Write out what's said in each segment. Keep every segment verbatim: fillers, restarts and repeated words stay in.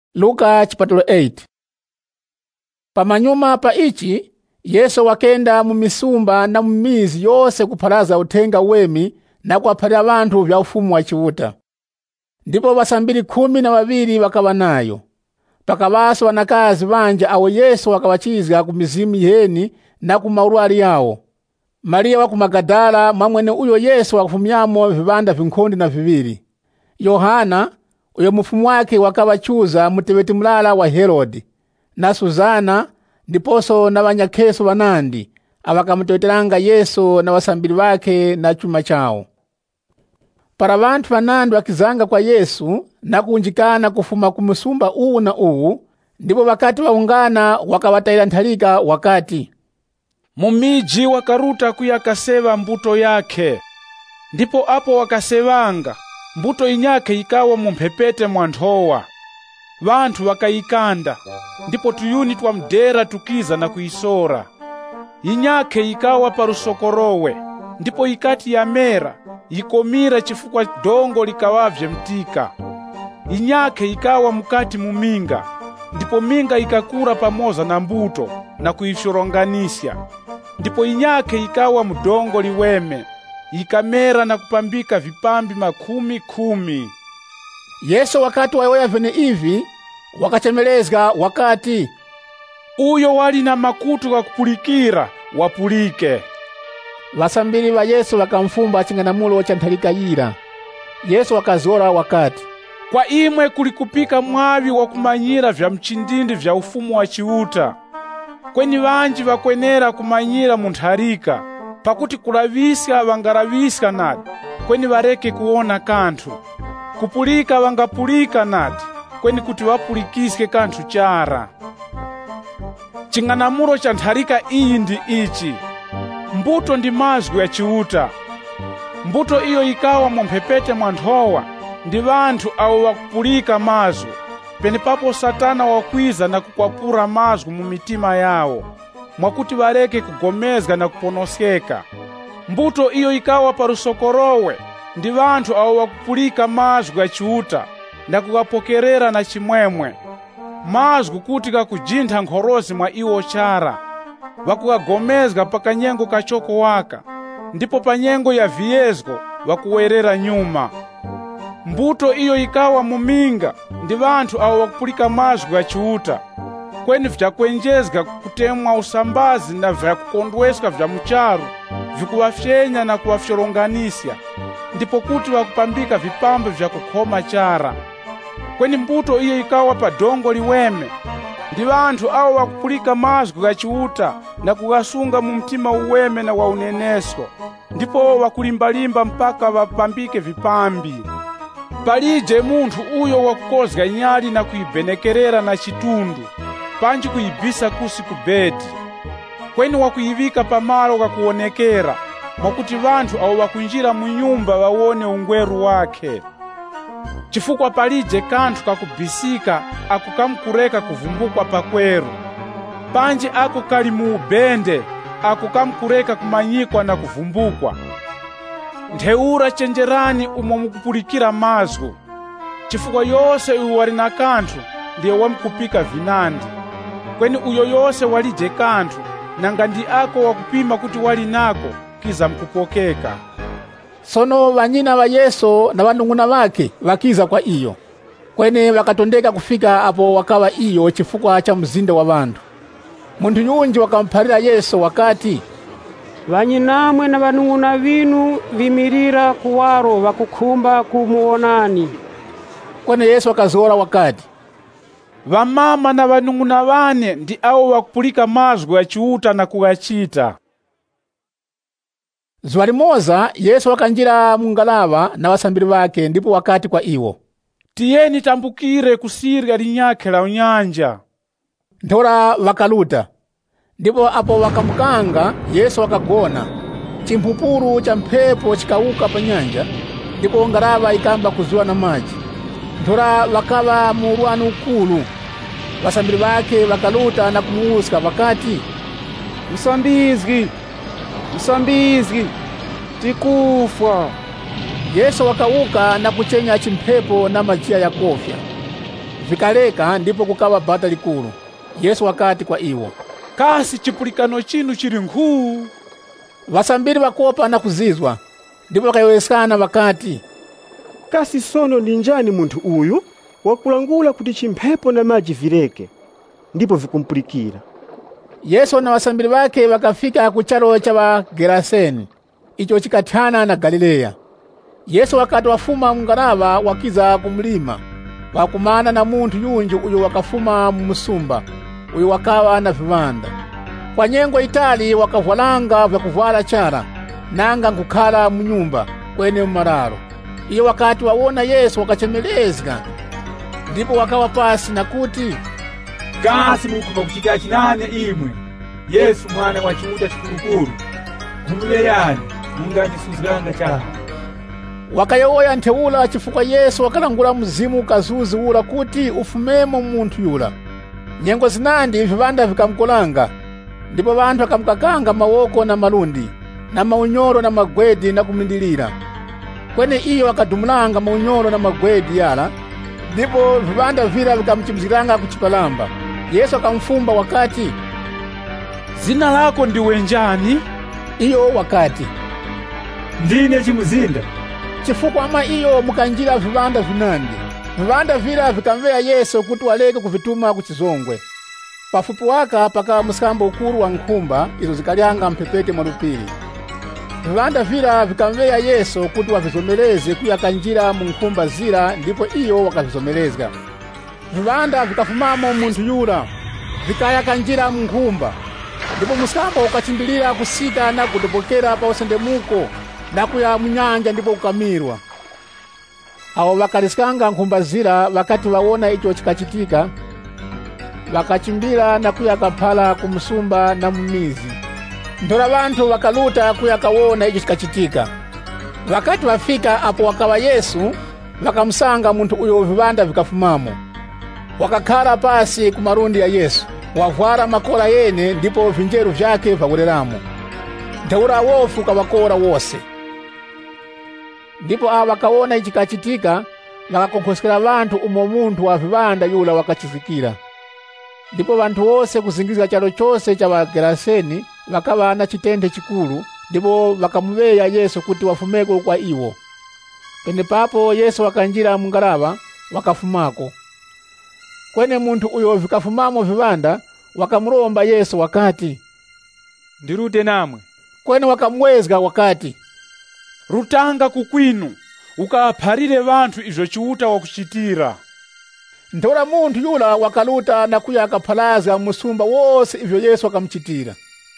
Luka chipatulo eight. Pamanyuma pa ichi Yesu wakenda mu misumba na mu mizi yose kuphalaza uthenga wemi na kuwaphalira wanthu vya ufumu wa Chiuta. Ndipo wasambiri khumi na wawiri wakawa nayo. Pakawaso wanakazi wanja awo Yesu wakawachizga ku mizimu yeni na ku maulwali yawo. Maria wa ku Magadala mwamwene uyo Yesu wakufumyamo vibanda vinkhonde na viwiri. Yohana uyo mufumu wake wakawachuza muteweti mlala wa Herodi, na Suzana ndiposo na wanyakheso wanandi awakamuteweteranga Yesu na wasambiri wake na chuma chao. Para wanthu wanandi wakizanga kwa Yesu na kunjikana kufuma kumusumba uwu na uwu, ndipo wakati waungana wakawatayira nthalika wakati, mumiji wakaruta kuyakaseva mbuto yake. Ndipo apo wakasevanga mbuto inyake ikawa mumphepete mwanthowa. Wanthu wakayikanda, ndipo tuyuni twa mdera tukiza na kuisora. Inyake ikawa parusokorowe, ndipo ikati yamera, ikomira chifukwa dongo likawavye mtika. Inyake ikawa mukati muminga, ndipo minga ikakura pamoza na mbuto na kuishoronganisya. Ndipo inyake ikawa mudongo liweme, ikamera na kupambika vipambi makumi kumi. Yesu wakati wayoya vene ivi wakachemelezga wakati, uyo wali na makutu wa kupulikira wapulike. Wasambiri wa Yesu wakamfumba chinganamulo cha nthalika yira. Yesu wakazora wakati, kwa imwe kulikupika mwavi wa kumanyira vya mchindindi vya ufumu wa Chiuta. Kweni wanji wakwenera kumanyira muntharika, pakuti kulavisika wangaravisika nadi, kweni wareke kuona kanthu. Kupulika wangapulika nadi, kweni kuti wapulikiske kanthu chara. Chinganamulo cha ntharika iyi ndi ichi: mbuto ndi mazgu ya Chiuta. Mbuto iyo ikawa mumphepete mwanthowa, ndi wanthu awo wakupulika mazgu, pene papo Satana wakwiza na kukwapura mazgu mu mitima yawo, mwakuti wareke kugomezga na kuponoskeka. Mbuto iyo ikawa parusokorowe, ndi wanthu awo wakupulika mazgu ya Chiuta na kukapokerera na chimwemwe. Mazgu kuti kakujintha nkhorozi mwa iwo chara, wakukagomezga pakanyengo kachoko waka, ndipo panyengo ya viyezgo wakuwerera nyuma. Mbuto iyo ikawa muminga, ndi wanthu awo wakupulika mazgu ya Chiuta, kweni vyakwenjezga kutemwa usambazi na vyakukondweska vya mucharu vikuwafyenya na kuwafyoronganisya, ndipo kuti wakupambika vipambo vya kukhoma chara. Kweni mbuto iyo ikawa pa dongo liweme, ndi wanthu awo wakupulika mazgu ya Chiuta na kugasunga mu mtima uweme na wa unenesko, ndipo wakulimbalimba mpaka wapambike vipambi. Palije munthu uyo wakukozga nyali na kuibenekerera na chitundu, panji kuibisa kusi ku bedi. Kweni wakuyivika pamalo kakuonekera, mwakuti wanthu awo wakunjira mu nyumba wawone ungweru wake. Chifukwa palije kanthu kakubisika akukamkureka kuvumbukwa pakweru. Panji ako kali mu ubende akukamkureka kumanyikwa na kuvumbukwa. Ntheura chenjerani umo mukupulikira mazgu, chifukwa yose uyo wali na kanthu ndiye wamkupika vinandi. Kweni uyo yose walije kanthu, nanga ndi ako wakupima kuti wali nako kiza mkupokeka. Sono wanyina wa Yesu na wanung'una wake wakiza kwa iyo, kweni wakatondeka kufika apo wakawa iyo chifukwa cha mzinda wa wanthu. Munthu yunji wakamphalira Yesu wakati, wanyinamwe na wanung'una vinu vimirira kuwaro wakukhumba kumuonani. Kweni Yesu wakazora wakati, wamama na wanung'una wane ndi awo wakupulika mazgu ya Chiuta na kugachita. Zuwa limoza Yesu wakanjira mungalawa na wasambiri wake, ndipo wakati kwa iwo, tiyeni tambukire kusirya linyake la unyanja. Nthora wakaluta, ndipo apo wakamukanga Yesu wakagona. Chimphupuru cha mphepo chikauka pa nyanja, ndipo ngalawa ikamba kuzuwa na maji. Nthora wakawa mu ulwanu ukulu. Wasambiri wake wakaluta na kumuuska wakati, msambizgi, msambizgi, tikufwa. Yesu wakauka na kuchenya chimphepo na majia ya kofya. vikaleka ndipo kukawa bata likulu. Yesu wakati kwa iwo, kasi chipulikano chinu chili nkuu. Vasambiri vakopa na kuzizwa, ndipo vakayowesana vakati, kasi sono ndi njani munthu uyu wakulangula kuti chimphepo na maji vileke ndipo vikumpulikira. Yesu na vasambiri vake vakafika ku chalo cha va Geraseni, icho chikathana na Galileya. Yesu wakati wafuma mungalava wakiza kumlima, wakumana na munthu yunji uyo wakafuma mumusumba, uyo wakawa na vivanda. Kwa nyengo itali wakavwalanga vya kuvala chara, nanga nkukhala munyumba kwene mmararo. Iyo wakati waona Yesu wakachemelezga, ndipo wakawa pasi na kuti, kasi mukuva kuchita chinane imwe, Yesu mwana wa Chiuta chikulukulu, mumuleyani munganjisuzilanga chaha. Wakayoya ntheula chifukwa Yesu wakalangula mzimu kazuzi ula kuti ufumemo munthu yula. Nyengo zinandi vivanda vikamkolanga, ndipo vanthu akamkakanga mawoko na malundi, na maunyolo na magwedi na kumindilira. Kwene iyo akadumulanga maunyolo na magwedi yala, ndipo vivanda vila vikamchimziranga kuchipalamba. Yesu akamfumba wakati, zina lako ndiwe njani? Iyo wakati, ndine chimuzinda. Chifukwa ama iyo mukanjira vivanda vinandi. Vivanda vila vikamvea Yesu kuti waleke kuvituma kuchizongwe. Pafupi waka paka musambo ukuru wa nkhumba izo zikalyanga mpepete mwalupili. Vivanda vila vikamvea Yesu kuti wavizomeleze kuya kanjira mu nkhumba zila, ndipo iyo wakavizomelezga. Vivanda vikafumamo munthu yula, vikaya kanjira mu nkhumba, ndipo musambo ukachimbilira kusika na kutopokera pa usendemuko na kuya munyanja ndipo ukamirwa. Awo wakalisikanga nkhumba zila wakati waona icho chikachitika, wakachimbira na kuya kaphala kumusumba na mumizi. Ndola bantu wakaluta kuya kawona icho chikachitika. Wakati wafika apo wakawa Yesu, wakamsanga munthu uyo vivanda vikafumamo. Wakakhala pasi kumarundi ya Yesu, wavwara makola yene ndipo vinjeru vyake vawereramo. Ntheula wofu kawakora wose. Ndipo awa wakawona ichi chikachitika, wakakonkosekera vantu umo munthu wa vivanda yula wakachizikira. Ndipo vantu wose kuzingiza chalo chose cha va Geraseni wakawa na chitende chikulu, ndipo wakamuveya Yesu kuti wafumeko kwa iwo. Pene papo Yesu wakanjira mungalava wakafumako. Kwene munthu uyo vikafumamo vivanda wakamulomba Yesu wakati, ndirute namwe. Kwene wakamwezga wakati, rutanga kukwinu ukapharire vantu izo Chiuta wakuchitira. Ndola munthu yula wakaluta na kuya akaphalaza musumba wose ivyo Yesu akamuchitira.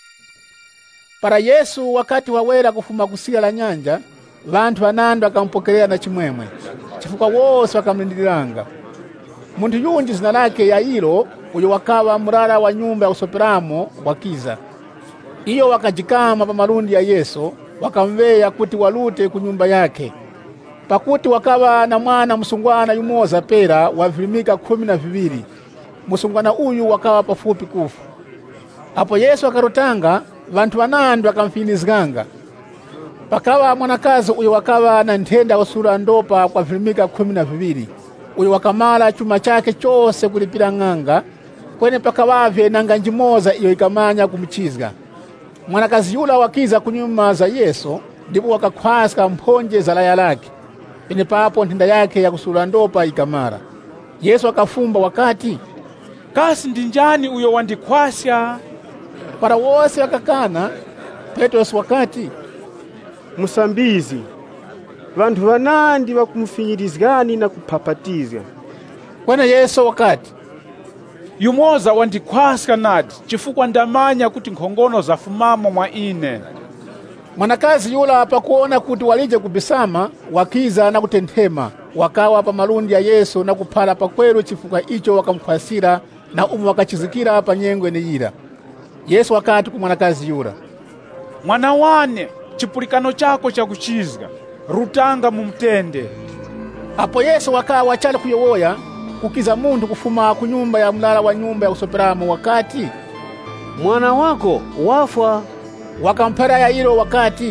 Para Yesu wakati wawera kufuma kusiya la nyanja, vantu vanandi akampokelea na chimwemwe, chifukwa wose wakamlindiranga. Munthu yunji zina lake Yairo, uyo wakawa mulala wa nyumba ya usoperamo wakiza. Iyo wakajikama pa malundi ya Yesu, wakamveya kuti walute ku nyumba yake. Pakuti wakawa na mwana musungwana yumoza pera wa vilimika kumi na viwili. Musungwana uyu wakawa pafupi kufu. Apo Yesu akarutanga, vantu vanandi wakamfinizganga. Pakawa mwanakazi uyu wakawa na nthenda wasura ndopa kwa vilimika kumi na viwili. Uyu wakamala chuma chake chose kulipira ng'anga, kwene pakawavye nanga njimoza iyo ikamanya kumuchizga. Mwanakazi yula wakiza kunyuma za Yesu, ndipo wakakhwaska mphonje za laya lake. Pene papo nthenda yake ya kusula ndopa ikamara. Yesu akafumba wakati, kasi ndi njani uyo wandikhwasya? Para wose wakakana. Petro wakati, musambizi, vantu vanandi wakumufinyirizgani na kuphapatizga. Kwene Yesu wakati, yumoza wandikhwasya nadi, chifukwa ndamanya kuti nkhongono zafumamo mwa ine. Mwanakazi yula pakuona kuti walije kubisama, wakiza na kutenthema, wakawa pa malundi ya Yesu na kuphala pakwelu chifukwa icho wakamkhwasira na umu wakachizikira pa nyengo eneyira. Yesu wakati ku mwanakazi yula, mwana wane, chipulikano chako chakuchizga, rutanga mumtende. Apo Yesu wakawa wachala kuyowoya, kukiza munthu kufuma ku nyumba ya mulala wa nyumba ya usoperamo wakati, mwana wako wafwa. Wakamphera Yairo wakati,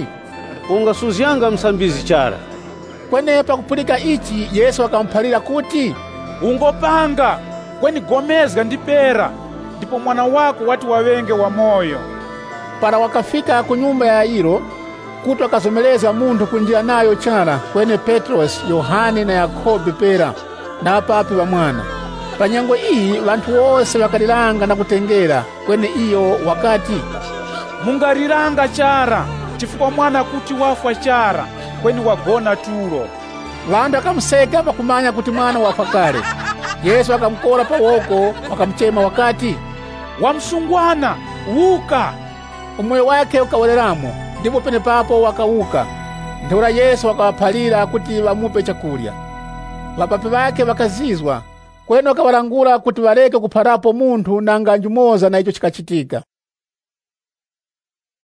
ungasuzyanga msambizi chara. Kwene pa kupulika ichi Yesu akamphalira kuti, ungopanga kweni gomezga ndi pera, ndipo mwana wako wati wawenge wa moyo. Para wakafika ku nyumba ya Yairo, kuti akazomeleza munthu kunjira nayo chara kwene Petros, Yohane na Yakobo pera na apapi wa mwana. Panyango iyi wanthu wose wakalilanga na kutengera kwene iyo wakati, mungarilanga chara chifukwa mwana kuti wafwa chara kweni wagona tulo. Wanthu akamuseka pakumanya kuti mwana wafa kale. Yesu akamkola pawoko wakamchema wakati, wamsungwana wuka. Umoyo wake ukaweleramo, ndipo pene papo wakauka. Ntheura Yesu wakawaphalira kuti wamupe chakulya. Vapapi vake vakazizwa, kwene wakawalangula kuti waleke kuphalapo munthu nanga njumoza na icho chikachitika.